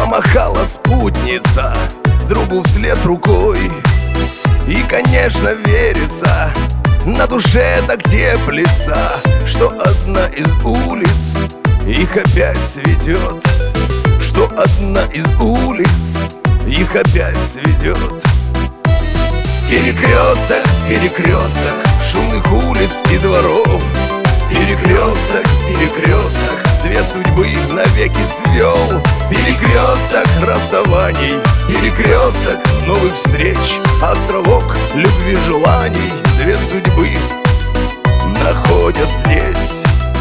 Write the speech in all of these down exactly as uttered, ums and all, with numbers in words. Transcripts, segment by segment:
помахала спутница другу вслед рукой. И, конечно, верится, на душе так теплится, что одна из улиц их опять сведет, что одна из улиц их опять сведет. Перекресток, перекресток шумных улиц и дворов. Перекресток, перекресток две судьбы навеки свел. Перекресток расставаний, перекресток новых встреч, островок любви желаний две судьбы находят здесь.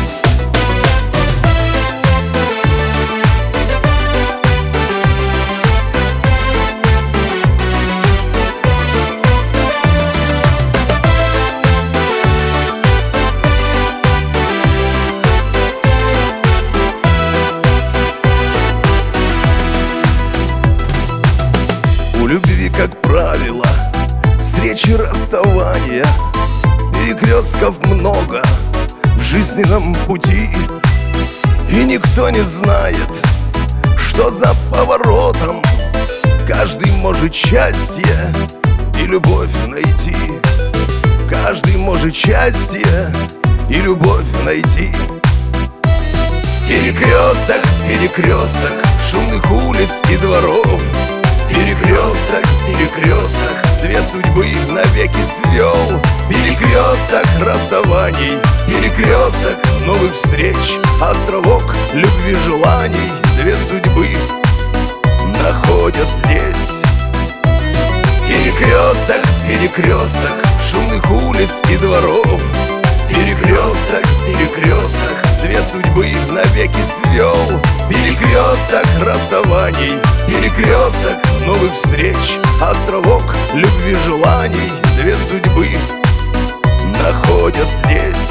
У любви, как правило, встречи, расставания, перекрестков много в жизненном пути. И никто не знает, что за поворотом каждый может счастье и любовь найти. Каждый может счастье и любовь найти. Перекресток, перекресток шумных улиц и дворов. Перекресток, перекресток две судьбы навеки свел. Перекресток расставаний, перекресток новых встреч, островок любви желаний две судьбы находят здесь. Перекресток, перекресток шумных улиц и дворов. Перекресток, перекресток две судьбы навеки свел. Перекресток расставаний, перекресток новых встреч, островок любви желаний две судьбы находят здесь.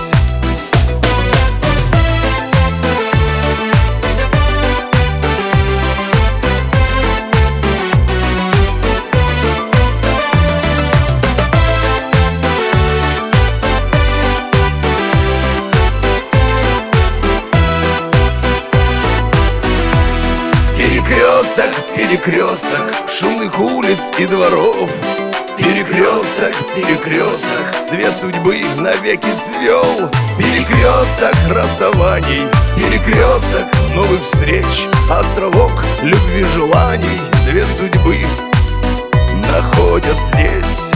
Перекресток, перекресток шумных улиц и дворов. Перекресток, перекресток две судьбы навеки свел. Перекресток расставаний, перекресток новых встреч, островок любви желаний две судьбы находят здесь.